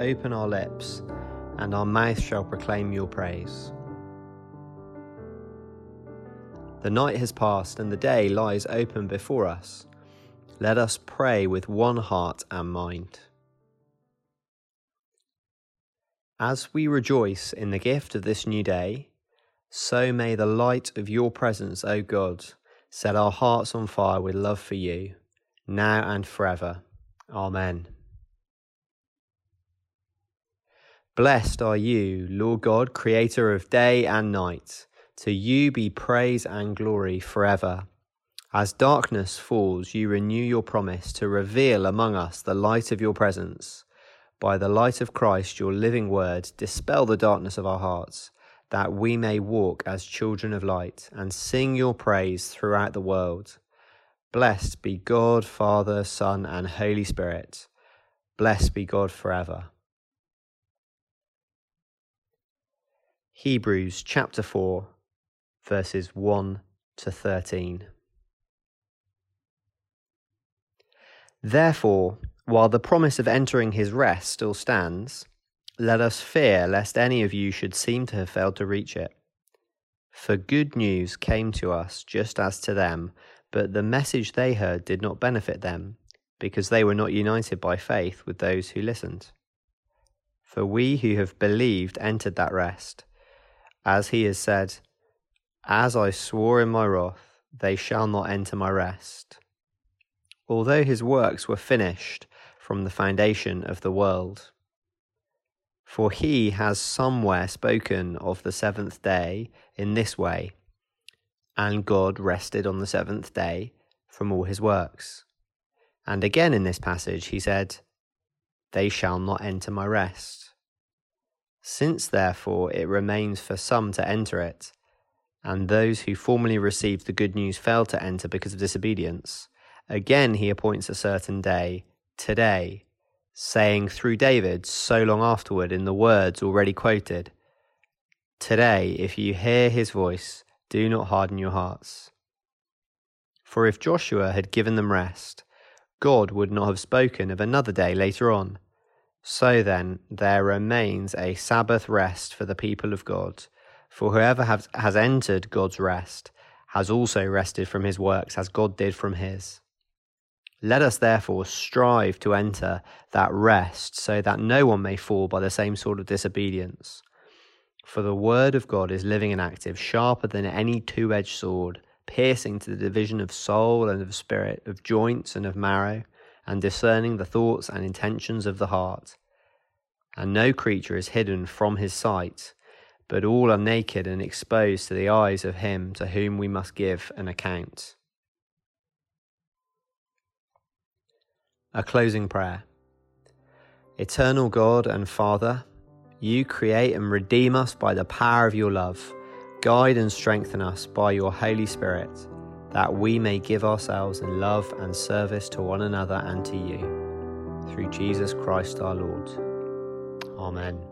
open our lips, and our mouth shall proclaim your praise. The night has passed, and the day lies open before us. Let us pray with one heart and mind. As we rejoice in the gift of this new day, so may the light of your presence, O God, set our hearts on fire with love for you, now and forever. Amen. Blessed are you, Lord God, creator of day and night. To you be praise and glory forever. As darkness falls, you renew your promise to reveal among us the light of your presence. By the light of Christ, your living word, dispel the darkness of our hearts, that we may walk as children of light and sing your praise throughout the world. Blessed be God, Father, Son, and Holy Spirit. Blessed be God forever. Hebrews chapter 4, verses 1 to 13. Therefore, while the promise of entering his rest still stands, let us fear lest any of you should seem to have failed to reach it. For good news came to us just as to them, but the message they heard did not benefit them, because they were not united by faith with those who listened. For we who have believed entered that rest, as he has said, "As I swore in my wrath, they shall not enter my rest." Although his works were finished from the foundation of the world. For he has somewhere spoken of the seventh day in this way, and God rested on the seventh day from all his works. And again in this passage he said, "They shall not enter my rest." Since therefore it remains for some to enter it, and those who formerly received the good news failed to enter because of disobedience, again he appoints a certain day, today, saying through David so long afterward in the words already quoted, "Today, if you hear his voice, do not harden your hearts." For if Joshua had given them rest, God would not have spoken of another day later on. So then, there remains a Sabbath rest for the people of God, for whoever has entered God's rest has also rested from his works as God did from his. Let us therefore strive to enter that rest so that no one may fall by the same sort of disobedience. For the word of God is living and active, sharper than any two-edged sword, piercing to the division of soul and of spirit, of joints and of marrow, and discerning the thoughts and intentions of the heart. And no creature is hidden from his sight, but all are naked and exposed to the eyes of him to whom we must give an account. A closing prayer. Eternal God and Father, you create and redeem us by the power of your love. Guide and strengthen us by your Holy Spirit, that we may give ourselves in love and service to one another and to you. Through Jesus Christ our Lord. Amen.